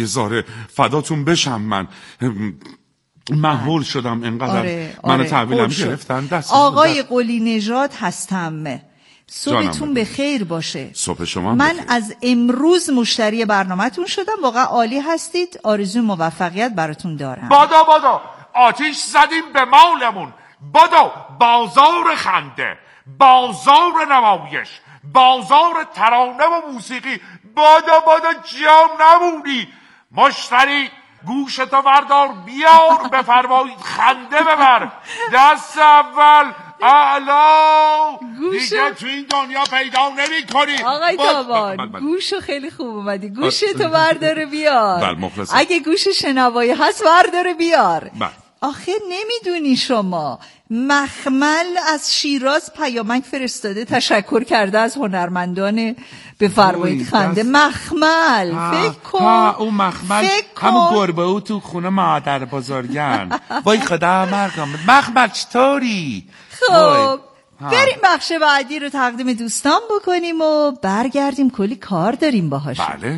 یه ذره فداتون بشم. من هول شدم انقدر منو تحویلم گرفتن. آقای قلی نژاد هستم. صبحتون به خیر باشه. صبح شما من بخیر. از امروز مشتری برنامه‌تون شدم. واقعا عالی هستید. آرزوی موفقیت براتون دارم. بادا آتیش زدیم به مالمون. بازار خنده، بازار نمایش، بازار ترانه و موسیقی. بادا جام نمونی. مشتری گوشتو بردار بیار، بفرمایید خنده ببر. دست اول اعلا. دیگه تو این دنیا پیدا نمی کنی. آقای تابان گوشو خیلی خوب اومدی. گوشتو برداره بیار. اگه گوش شنوایی هست برداره بیار. آخه نمیدونی شما مخمل از شیراز پیامک فرستاده تشکر کرده از هنرمندان بفرمایید خنده. مخمل فکر کن. اون مخمل همون گربه او تو خونه مادر بزرگن. وای خدا مرگم. مخمل چطوری؟ خب بریم بخش بعدی رو تقدیم دوستان بکنیم و برگردیم. کلی کار داریم باهاش. بله.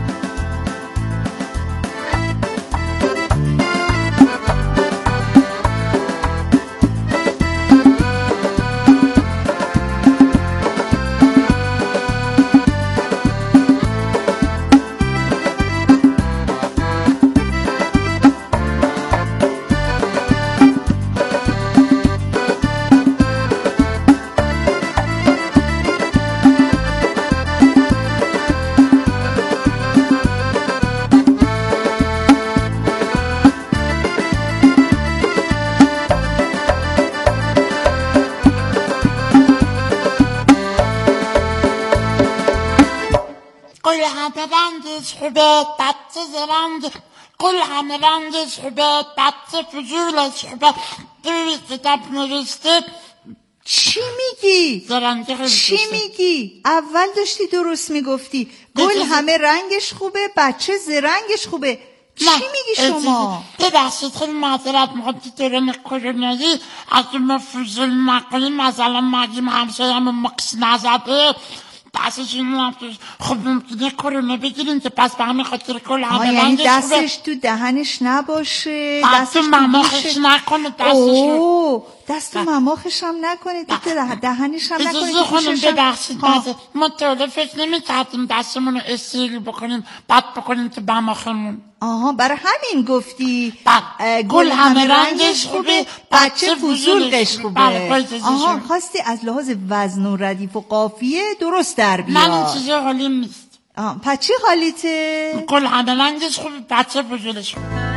رنگش خوبه بچه زرنگ، قل همه رنگش خوبه بچه فضولش خوبه. توی کتاب نوشته. چی میگی؟ چی میگی؟ اول داشتی درست میگفتی گل همه رنگش خوبه بچه زرنگش خوبه. چی میگی شما؟ ببخشید خیلی معذرت میخوام تو دوران کرونایی اگه ما فضول نکنیم، مثلا مگیم همسایه‌مون مکس نزده دستش این خب ممکنه کرونا بگیریم که پس به همین خاطر کل همه یعنی دستش تو دهنش نباشه، دستش تو مماخش نکنه، دست تو مماخش هم نکنه، تو دهنش هم نکنه. اجازه خانم ببخشید ما طوله فکر نمی کردیم دستمون رو استریل بکنیم بعد بکنیم تو مماخمون. آها برای همین گفتی گل همه رنگش خوبه بچه فضولش خوبه. آها خواستی از لحاظ وزن و ردیف و قافیه درست در بیار. من این چیزا حالیم نیست. پس چی حالیته؟ گل همه رنگش خوبه بچه فضولش خوبه.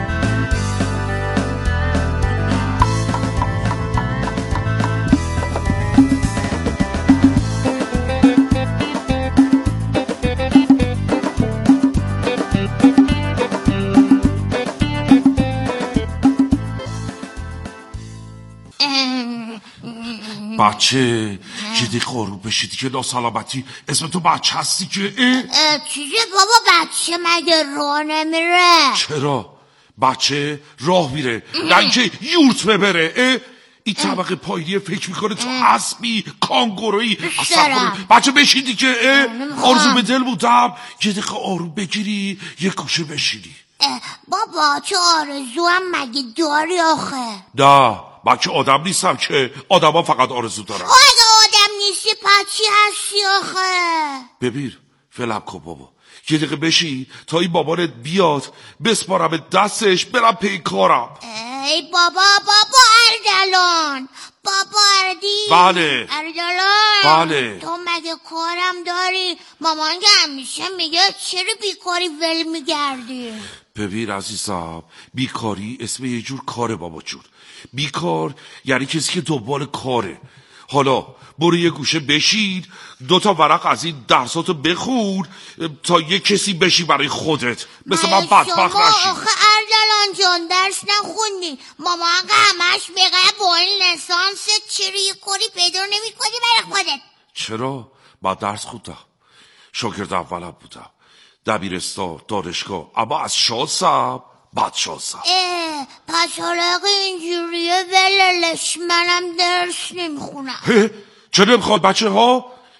بچه جدی خورو بشیدی که ناسلامتی اسم تو بچه هستی که چیزه بابا بچه مگه راه نمیره؟ چرا؟ بچه راه میره نه اینکه یورت ببره. این طبقه پایینی فکر میکنه تو اسبی کانگورویی. بچه بشیدی که آرزو به دل بودم یه دقیقه آروم بگیری یه گوشه بشینی. بابا چه آرزو هم مگه داری آخه؟ نه بچه آدم نیستم که آدم ها فقط آرزو دارن. اگه آدم نیستی پچی هستی آخه؟ ببین فلم کن بابا یه دقیقه بشی تا این بابانت بیاد بسپارم دستش برم پی کارم. ای بابا اردلان بابا اردی. بله اردلان بله. تو مگه کارم داری؟ مامان که همیشه میگه چرا بیکاری ول میگردی؟ ببین عزیزم بیکاری اسم یه جور کاره بابا جون. بیکار یعنی کسی که دنبال کاره. حالا برو یه گوشه بشین 2 ورق از این درساتو بخون تا یه کسی بشی برای خودت مثل من بدبخت نشی. آخه اردلان جان درس نخوندی. مامان همش میگه با این لسانس چرا یه کاری پیدا نمی کنی برای خودت؟ چرا؟ من درس خوندم شاگرد اولم بودم دبیرستان دانشگاه اما از شانسم بد شانسم. پس حالا اگه اینجوریه وللش منم درس نمیخونم. چه نمیخواد بچه ها؟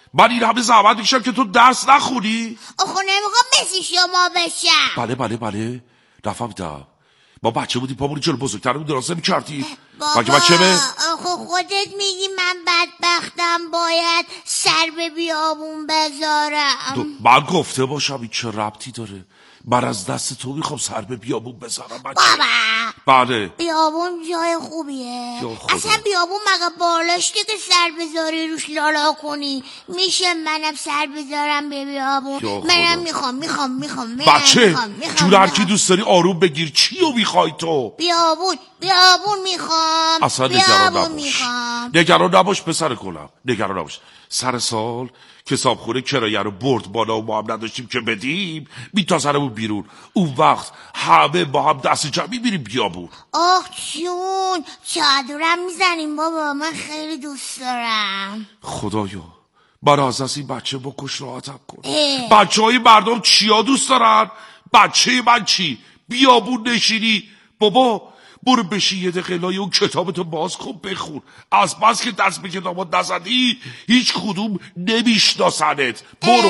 من این همه زحمت میکشم که تو درس نخونی؟ آخه نمیخوام مثل شما بشم. بله نفهمیدم. ما بچه بودیم پامونی جلو بزرگترمون درازه میکردی. بابا آخه خودت میگی من بدبختم باید سر به بیابون بذارم. من گفته باشم این چه ربطی داره؟ من از دست تو میخوام سر به بیابون بذارم بچه. بابا بله بیابون جای خوبیه. اصلا بیابون مگه بالاشته که سر بذاری روش لالا کنی؟ میشه منم سر بذارم به بیابون؟ منم میخوام بچه جون هر کی دوست داری آروم بگیر. چیو میخوای تو؟ بیابون میخوام. اصلا نگران نباش پسر گلم. نگران نباش. سر سال کتابخونه کرایه رو برد بالا و ما هم نداشتیم که بدیم میتازنمون بیرون. اون وقت همه با هم دست جمعی میریم بیابون. آخ جون چادرم میزنیم بابا. من خیلی دوست دارم. خدایا من از این بچه بکش راحتم کن. بچه های مردم چیا دوست دارن؟ بچه من چی؟ بیابون نشینی. بابا برو بشی یه دقیقه لای اون کتابتو باز کن بخون. از بس که دست به کتابات نزدی هیچ کدوم نمیشناسنت. برو.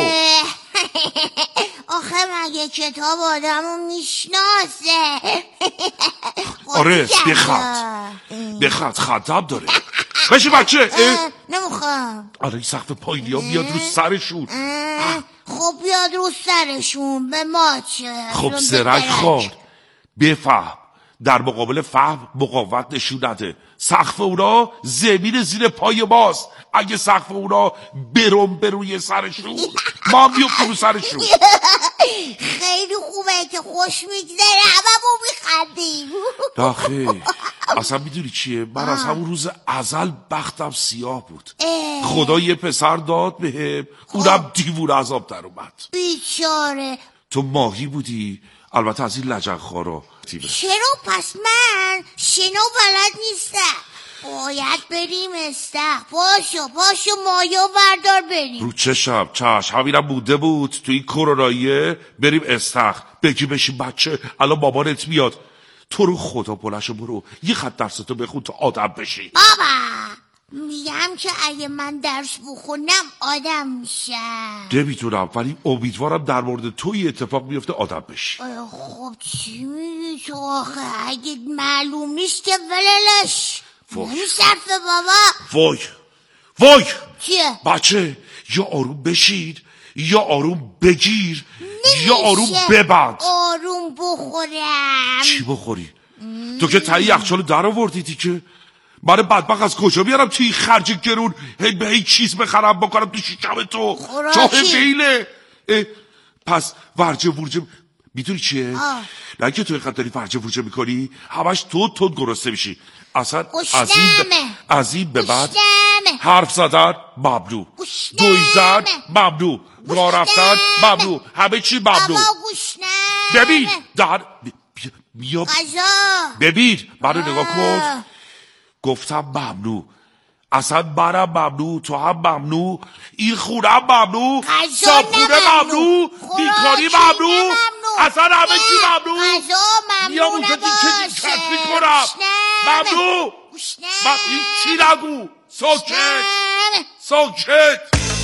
آخه مگه کتاب آدمو میشناسه؟ آره بخط خطم داره. بشی بچه. نمیخوام. آره این سقف پایینی ها بیاد رو سرشون. خب بیاد رو سرشون به ما چه؟ خب زرنگ خواه بفهم. در مقابل فهم مقاومت نشون نده. سقف اونا زمین زیر پای ماست. اگه سقف اونا برم روی سرشون ما میفتیم رو سرشون. خیلی خوبه که خوش میگذره هممون میخندیم. آخه اصلا میدونی چیه؟ من از همون روز ازل بختم سیاه بود. خدا یه پسر داد بهم. اونم دیوونه عذاب در اومد. بیچاره. تو ماهی بودی البته از این لجنخوارا. چرا پس من شنو بلد نیستم؟ باید بریم استخ. پاشو مایا بردار بریم. رو چشم همینم بوده بود تو این کروناییه. بریم استخ بگی بشین بچه الان بابانت میاد. تو رو خدا بلشو برو یه خط درستو بخون تا آدم بشی. بابا میگم که اگه من درس بخونم آدم میشم. نمیدونم ولی امیدوارم در مورد توی اتفاق میفته آدم بشی. خب چی میگی تو آخه؟ اگه معلوم نیست که وللش نمیصرفه بابا. وای چیه؟ بچه یا آروم بشید یا آروم بگیر یا آروم ببند. آروم بخورم. چی بخوری؟ تو که تایی یخچالو در آوردیدی که من بدبخت از کجا بیارم توی خرج گرون به هیچ چیز بخرم بکنم تو شکم تو؟ جاه بیله. پس ورجه ورجه میدونی چیه؟ نه که تو اینقدر داری ورجه ورجه میکنی همش تو گرسنه میشی. اصلا از این به بعد حرف زدن ممنوع، دویدن ممنوع، راه رفتن ممنوع، همه چی ممنوع. ببین ببین منو نگاه کن. گفتم ممنوع. اصلا منم ممنوع، تو هم ممنوع، این خونه هم ممنوع، صابخونه ممنوع، بیکاری ممنوع، اصلا همه چی ممنوع. میام اونجا دیگه کت میکنم. ممنوع. این چی نگو. ساکت.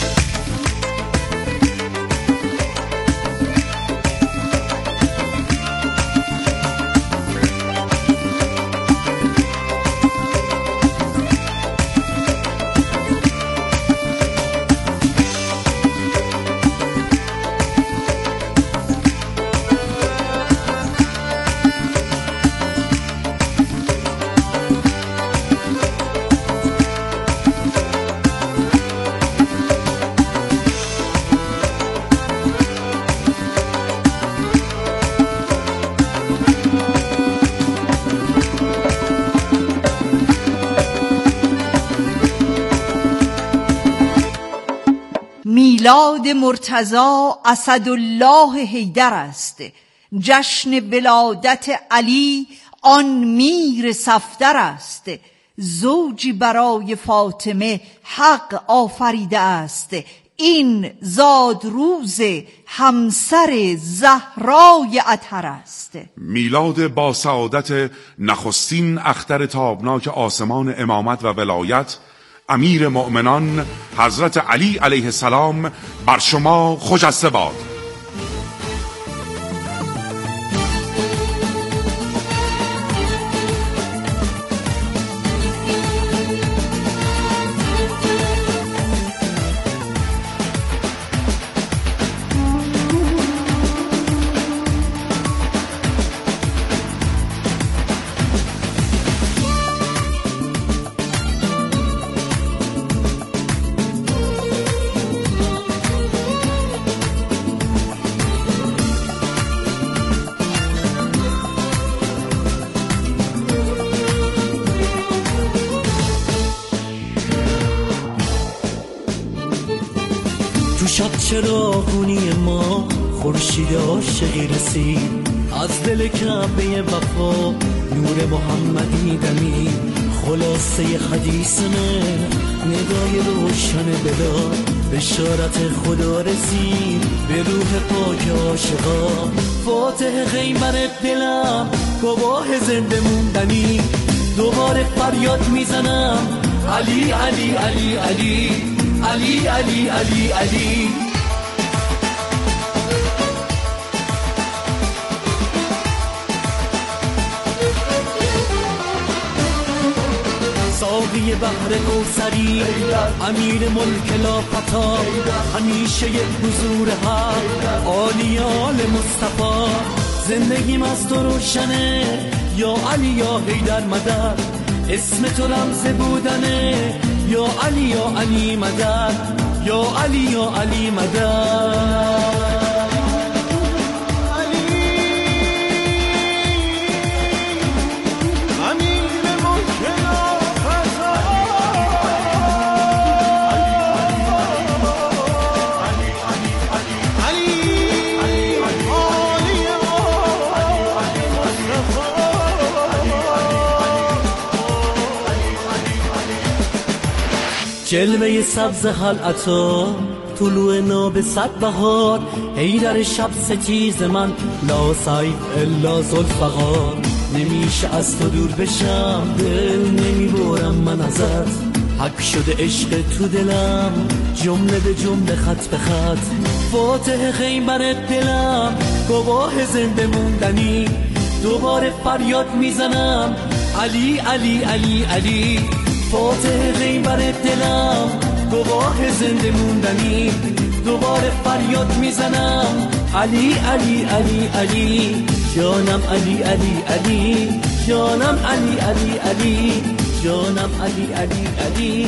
میلاد مرتضی اسدالله حیدر است. جشن ولادت علی آن میر صفدر است. زوجی برای فاطمه حق آفریده است. این زادروز همسر زهرای اطهر است. میلاد با سعادت نخستین اختر تابناک آسمان امامت و ولایت امیر مؤمنان حضرت علی علیه السلام بر شما خجسته باد. تو شب چراغونی ما خورشید عاشقی رسید، از دل کعبه وفا نور محمدی دمید. خلاصه حدیث من ندای روشن بلال، بشارت خدا رسید به روح پاک عاشقا. فاتح خیبر دلم گواه زنده موندنی، دوباره فریاد میزنم علی علی علی علی علی علی علی علی. ساقی بحر کوثری امیر ملک لاپتا، همیشه حضور حق عالی آل مصطفی. زندگیم از تو روشنه یا علی یا حیدر مدد، اسم تو رمز بودنه یا علی یا علی مدد، یا علی یا علی مدد. جلوه سبز خلعتا طلوع ناب صد بهار، حیدر شب ستیز من لا سیف الا ذوالفقار. نمیشه از تو دور بشم، دل نمیبرم من ازت، حک شده عشق تو دلم جمله به جمله خط به خط. فاتح خیبر دلم گواه زنده موندنی، دوباره فریاد میزنم علی علی علی علی. فاتح خیبر دلم گواه زنده موندنی، دوباره فریاد میزنم علی علی علی علی. جانم علی علی علی، جانم علی علی علی، جانم علی علی علی.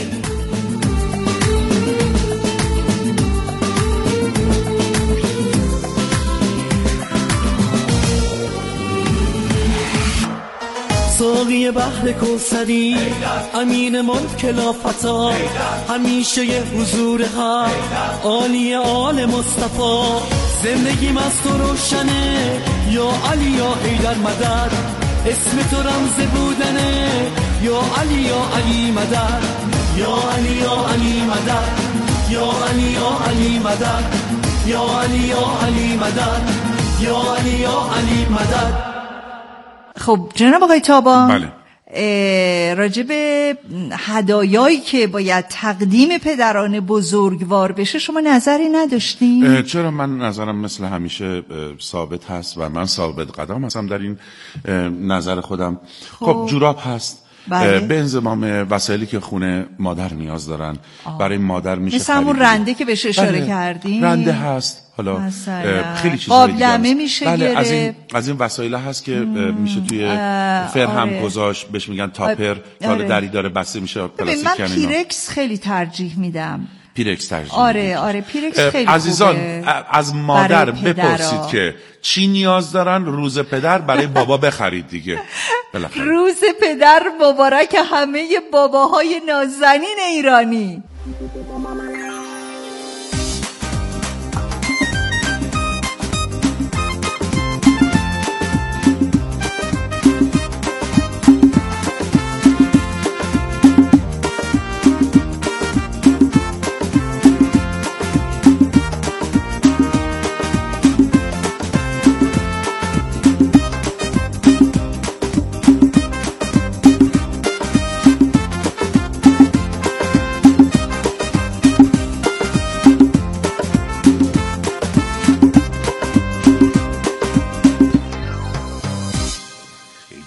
ساقی بحر کوثری امین ملک لافتا، همیشه حضور حق عالی آل مصطفی. زندگیم از تو روشنه یا علی یا حیدر مدد، اسم تو رمز بودنه یا علی یا علی مدد، یا علی یا علی مدد، یا علی یا علی مدد، یا علی یا علی مدد، یا علی یا علی مدد. خب جناب آقای تابان، بله، راجب هدایایی که باید تقدیم پدران بزرگوار بشه شما نظری نداشتین؟ چرا، من نظرم مثل همیشه ثابت هست و من ثابت قدم هستم در این نظر خودم. خب جوراب هست، بله. به انضمام وسایلی که خونه مادر نیاز دارن. برای مادر میشه مثل همون رنده که بهش اشاره کردیم، رنده هست، حالا خیلی چیزای دیگه قابلمه میشه بله گرفت. از این وسایل هست که میشه توی فرهم گذاشت، بهش میگن تاپر، حالا دری داره بسته میشه پلاستیک. من پیرکس خیلی ترجیح میدم. پیرکس ترجیح آره پیرکس خیلی عزیزان خوبه. از مادر بپرسید که چی نیاز دارن، روز پدر برای بابا بخرید دیگه. روز پدر مبارک همه باباهای نازنین ایرانی.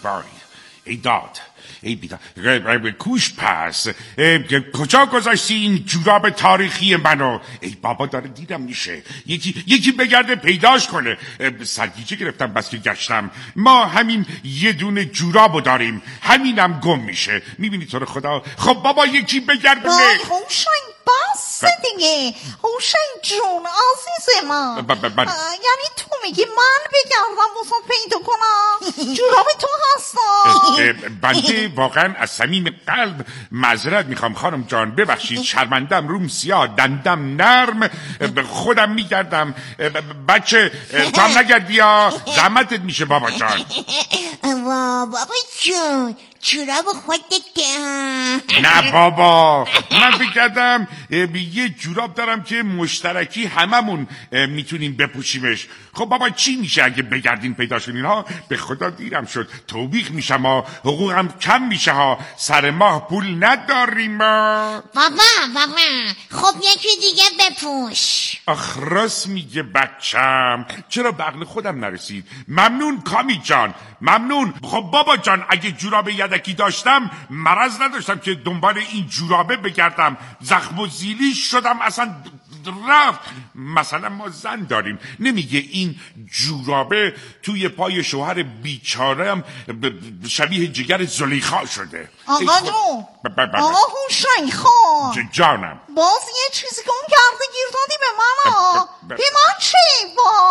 وای ای داد ای بیداد کوش پس کجا گذاشتی این جوراب تاریخی منو؟ ای بابا داره دیدم میشه یکی بگرده پیداش کنه. سرگیجه گرفتم بس که گشتم. ما همین یه دونه جورابو داریم، همینم گم میشه. میبینی تو رو خدا. خب بابا یکی بگردونه. وای حسین بس دیگه. حسین جون عزیز من، یعنی تو میگی من بگردم واسه پیدا کنم؟ جوراب تو هستم. بنده واقعا از صمیم قلب معذرت میخوام خانم جان، ببخشید. شرمندم، روم سیاه، دندم نرم، خودم میگردم. بچه تو هم نگردی یا زحمتت میشه بابا جان. بابا جون جوراب خودت. نه بابا، من فکر کردم یه جوراب دارم که مشترکی هممون میتونیم بپوشیمش. خب بابا چی میشه اگه بگردین پیدا کنین ها؟ به خدا دیرم شد، توبیخ میشم ها، حقوقم کم میشه ها، سر ماه پول نداریم ها. بابا خب یکی دیگه بپوش. آخ راست میگه بچم، چرا به عقل خودم نرسید. ممنون کامی جان، ممنون. خب بابا جان اگه جوراب یدکی داشتم مرض نداشتم که دنبال این جورابه بگردم. زخم و زیلی شدم اصلا رفت. مثلا ما زن داریم، نمیگه این جورابه توی پای شوهر بیچارم شبیه جگر زلیخا شده. آقا جون، آقا حسین خان جانم، باز یه چیزی گم کرده گیر دادی به من. به من چی؟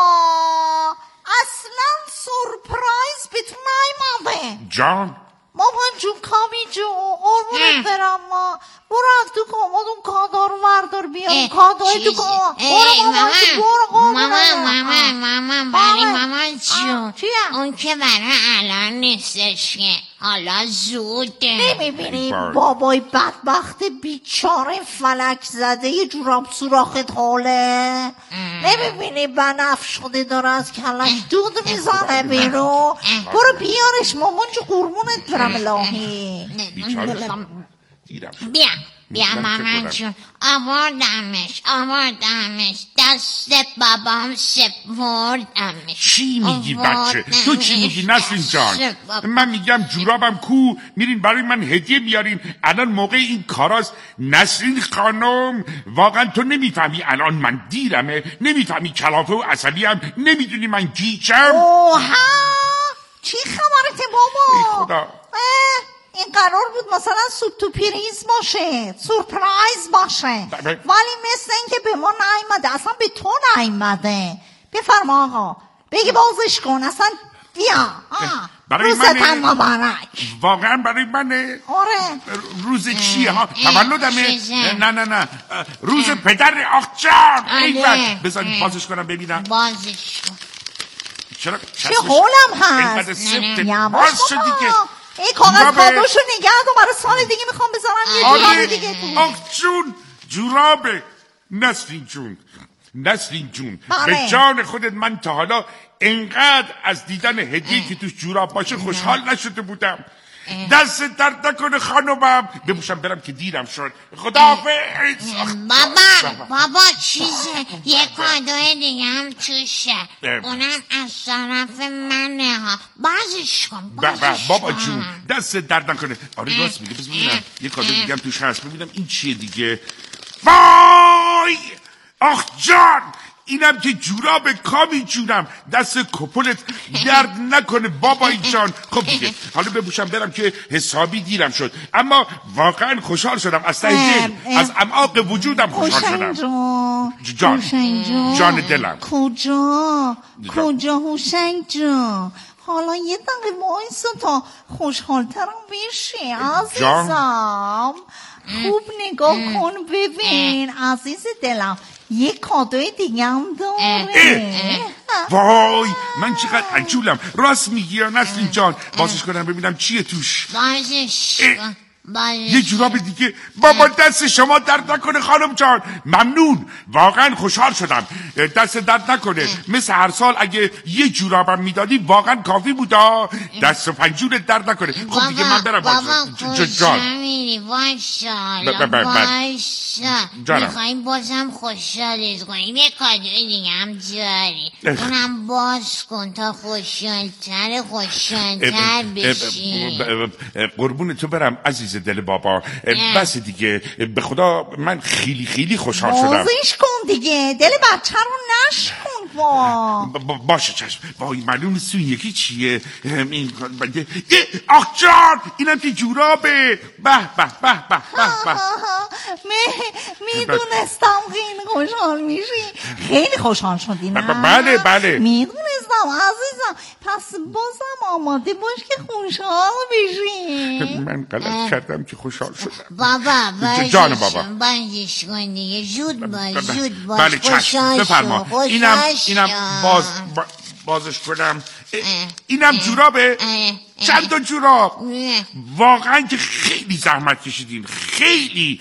اصلا سورپرایز به تو نیومده. جان مامان جون، کامی جون، قربونت برم. ما برو از تو کاماد اون کادر رو وردار بیار. کادوی تو کاماد. مامان برای مامان جون. اون که برای الان نیستش که، حالا زوده. نمیبینی بابای بدبخت بیچاره فلک زده یه جوراب سوراخت حاله؟ نمیبینی بنفش شده داره از کلش دود میزنه بیرون؟ برو بیارش مامان جو، قربونت برم الهی. بیا مامان جون، آوردمش دست بابام سپردمش. چی میگی بچه؟ تو چی میگی نسرین جان؟ من میگم جورابم کو، میرین برای من هدیه بیارین. الان موقع این کاراست. نسرین خانم واقعا تو نمیفهمی الان من دیرمه، نمیفهمی کلافه و عصبیم، نمیدونی من گیجم. اوها چی خبرته بابا؟ ای خدا، این قرار بود مثلا سوپ تو پریز باشه، سورپرایز باشه، ولی مثل این که به ما نیومده، اصلا به تو نیومده. بفرما آقا، بگی بازش کن اصلا. بیا روزتن مبارک. واقعا برای منه؟ آره. روز چیه ها؟ تولدمه؟ نه روز پدر. آخ جان ایوان، بذارید بازش کنم ببینم. بازش کن. چه حولم هست؟ باز شد دیگه. این کاغذ کادوشو نگه دو، برای سال دیگه میخوام بذارم یه جوراب دیگه تو. آخ جون جورابه. نسرین جون به جان خودت من تا حالا انقدر از دیدن هدیه که توش جوراب باشه خوشحال نشده بودم. دست درد نکنه خانومم. بپوشم برم که دیرم شد. خداحافظ. بابا چیزه، یه کادوی دیگه هم توشه، اونم از طرف منه ها. بازش کن. بابا جون دست درد نکنه. آره راست میگه. بس ببینم یه کادو دیگه هم توش هست. ببینم این چیه دیگه. وای آخ جان، اینم که جوراب کامی جونم. دست کپلت درد نکنه بابای جان. خب دیگه حالا بپوشم برم که حسابی دیرم شد، اما واقعا خوشحال شدم از ته دل، از اعماق وجودم خوشحال شدم. جان دلم. کجا حسین جون؟ حالا یه دقیقه وایسا تا خوشحالترم بشی عزیزم. خوب نگاه کن ببین عزیز دلم، یه کادوی دیگه هم داره. وای من چقدر عجولم. راست میگی یا نسرین جان؟ بازش کنم ببینم چیه توش. بازش کن. یه جوراب دیگه. بابا دست شما درد نکنه خانم جان، ممنون، واقعا خوشحال شدم. دست درد نکنه. مثل هر سال اگه یه جورابم میدادی واقعا کافی بودا. دست و پنجورت درد نکنه. خب دیگه من برم. بابا کجا میری؟ وایسا میخواییم بازم خوشحالت کنیم. یه کادوی دیگه هم داری، اونم باز کن تا خوشحالتر بشی. قربون تو برم عزیز دل بابا. بس دیگه، به خدا من خیلی خیلی خوشحال شدم. بازش کن دیگه، دل بچه رو نشکن. باشه چشم. وای معلوم سوی یکی چیه این؟ آخ جان، اینم که جورابه. به به به به به. میدونستم خیلی خوشحال میشی. خیلی خوشحال شدی نه؟ بله میدونستم عزیزم. پس بازم آماده باش که خوشحال بشی. من غلط کردم که خوشحال شدم. بابا جان بابا بازش کن دیگه. زود باش. بله چشم بفرما. اینم بازش کنم. اینم جورابه. چند تا جوراب. واقعا که خیلی زحمت کشیدین، خیلی.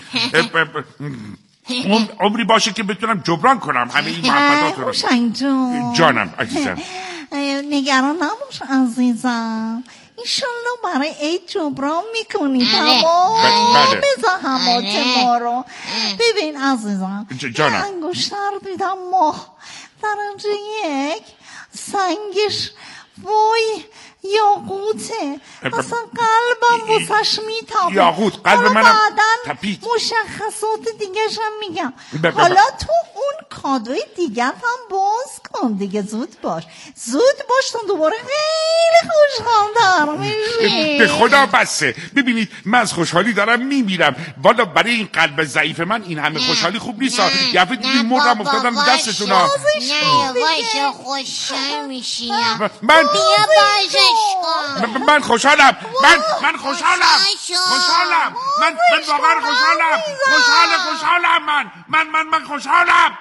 عمری باشه که بتونم جبران کنم همه این محبتات رو. جانم عزیزم. نگران نباش عزیزم، ایشالله برای عید جبران میکنی. تمام زحمات ما رو. ببین عزیزم، جانم، انگشتر دیدم ماه درجه 1 سنگش وای یاقوته. اصلا قلبم واسش میتابه. یاقوت قلب منم تپید. مشخصات دیگه‌ش هم میگم. حالا تو اون کادوی دیگه هم باز کن دیگه. زود باش تو دوباره خیلی خوشحال میشی. به خدا بسه. ببینید من از خوشحالی دارم میمیرم. والا برای این قلب ضعیف من این همه خوشحالی خوب نیست. یه دفعه دیگه مردم افتادم دستتون. نه وایسا خوشحال میشی. من خوشحالم. من خوشحالم. من واقعا خوشحالم. من خوشحالم.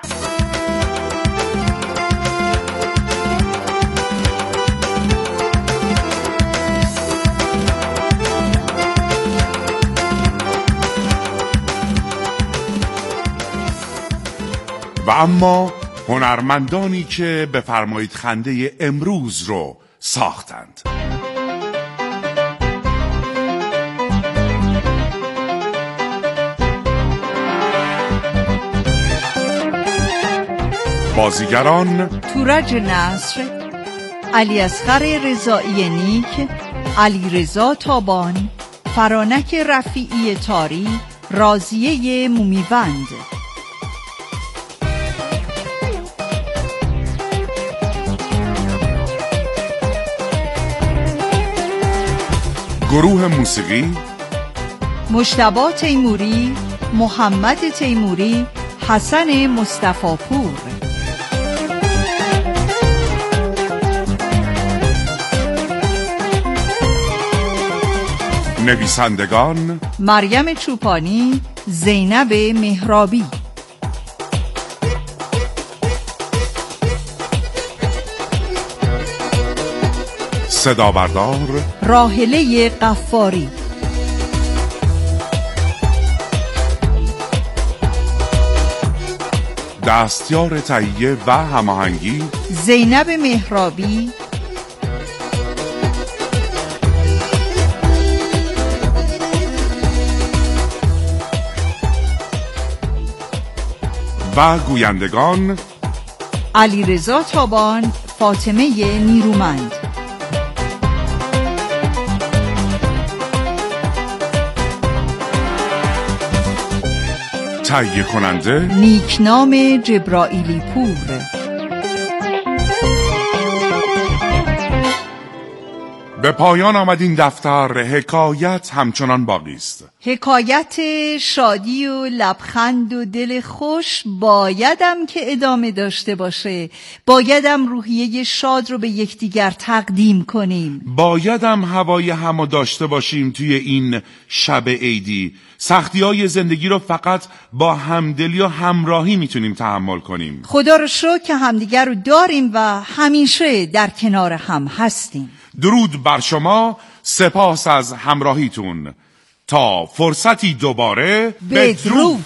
و اما هنرمندانی که بفرمایید خنده امروز رو ساختند. بازیگران: تورج نصر، علیاصغر رضایی نیک، علیرضا تابان، فرانک رفیعی تاری، راضیه مومیوند. گروه موسیقی: مجتبی تیموری، محمد تیموری، حسن مصطفی پور. نویسندگان: مریم چوپانی، زینب مهرابی. صدابردار: راحله قفاری. دستیار تهیه و هماهنگی: زینب مهرابی. و گویندگان: علیرضا تابان، فاطمه نیرومند. تهیه کننده: نیکنام جبرائیلی پور. به پایان آمد این دفتر. حکایت همچنان باقی است. حکایت شادی و لبخند و دل خوش بایدم که ادامه داشته باشه. بایدم روحیه شاد رو به یکدیگر تقدیم کنیم. بایدم هوای همو داشته باشیم توی این شب عیدی. سختی‌های زندگی رو فقط با همدلی و همراهی میتونیم تحمل کنیم. خدا رو شکر که همدیگر رو داریم و همیشه در کنار هم هستیم. درود بر شما. سپاس از همراهیتون. تا فرصتی دوباره بدرود.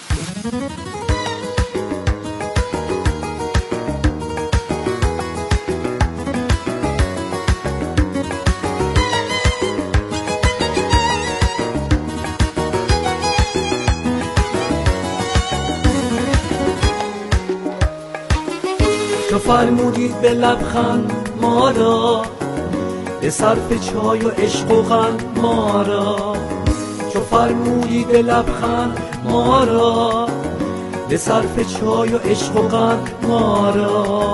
تو فرمودید به لبخند ما را، به صرف چای و عشق و قند ما را. تو فرمودید به لبخند ما را، به صرف چای و عشق و قند ما را.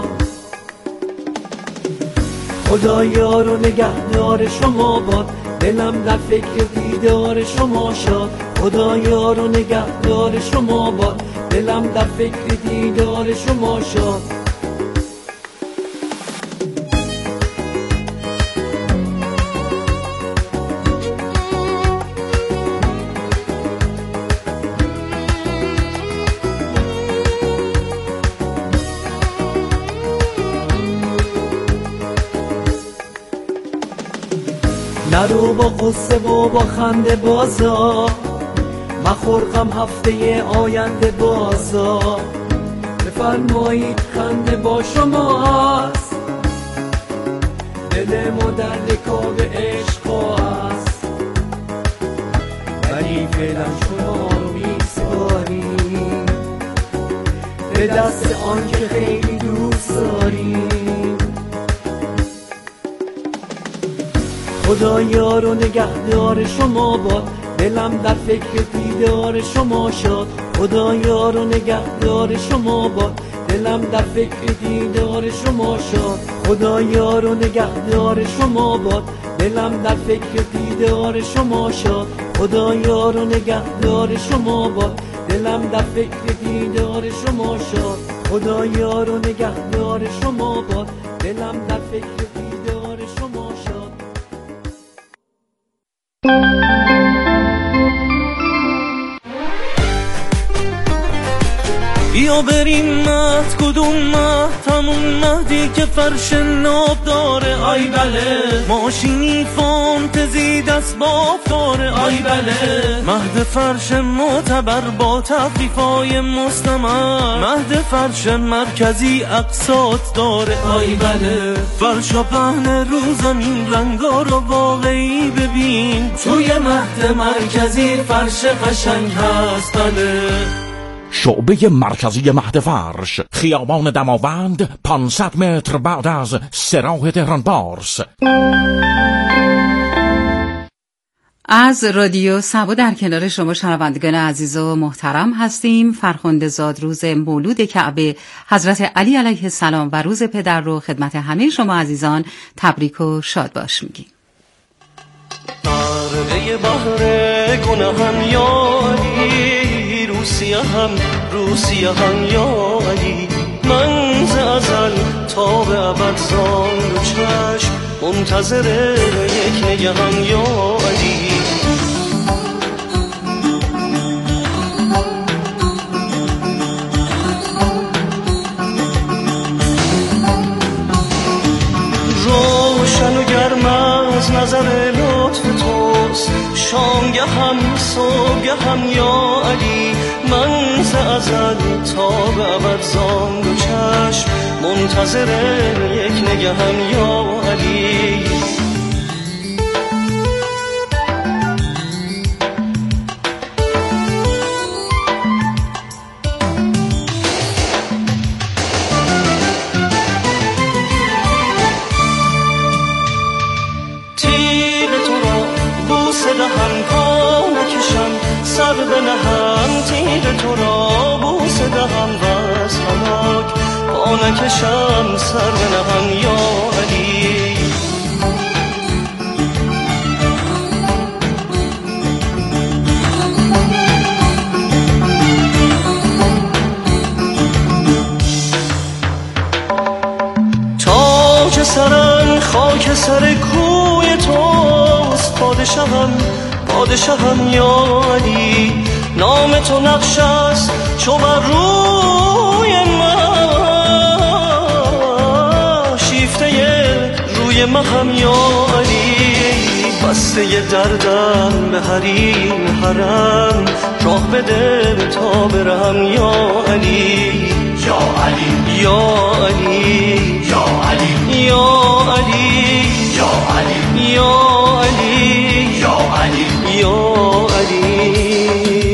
خدا یار و نگهدار شما باد، دلم در فکر دیدار شما شاد. خدا یار و نگهدار شما باد، دلم در فکر دیدار شما شاد. نرو با قصه و با خنده بازا، مخور غم هفته آینده بازا. بفرمایید خنده با شما هست، دل ما در رکاب عشق هست. ولی فعلا شما رو میسپاریم به دست آن که خیلی دوست داریم. خدا یار و نگهدار شما باد، دلم در فکر دیدار شما شاد. خدا یار و نگهدار شما باد، دلم در فکر دیدار شما شاد. خدا یار و نگهدار شما باد، دلم در فکر دیدار شما شاد. خدا یار و نگهدار شما باد، دلم در فکر دیدار شما شاد. خدا یار و نگهدار شما باد، دلم در فکر دیدار شما شاد. بیا بریم مهد، کدوم مهد؟ همون مهدی که فرش ناب داره. آی بله ماشینی فانتزی دست باف داره. آی بله مهد فرش معتبر با تخفیفای مستمر. مهد فرش مرکزی اقساط داره. آی بله فرشا پهن رو زمین، رنگا رو واقعی ببین. توی مهد مرکزی فرش قشنگ هست. بله شعبه مرکزی مهد فرش، خیابان دماوند، 500 متر بعد از سراح تهران پارس. از رادیو سبا در کنار شما شنوندگان عزیز و محترم هستیم. فرخنده زاد روز مولود کعبه حضرت علی علیه السلام و روز پدر رو خدمت همه شما عزیزان تبریک و شاد باش میگیم. قربه بحر گناهم یا علی، روسیه هم یا علی. من ز ازل تا به ابد زان دو چشم، منتظر یک نگهم یا علی. روشن و گرم از نظر لطف توست، شامگه هم صبحگه هم یا علی. من ز ازل تا به ابد زان دو چشم، منتظر یک نگهم یا علی. سر بنهم تیر تو را بوسه دهم و از هلاک پا نکشم. سر بنهم یا علی. تاج سرم خاک سر کوی توست، پادشاهم یا علی. نام تو نقش است چو بر روی من، شیفته روی مهم یا علی. بسته دردم به حریم حرم، راه بده تا برم یا علی یا علی یا علی یا علی یا علی یا علی یا علی یا علی یا علی.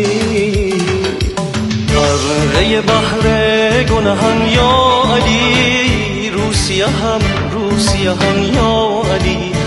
غرقه بحر گناهم یا علی، روسیه هم یا علی،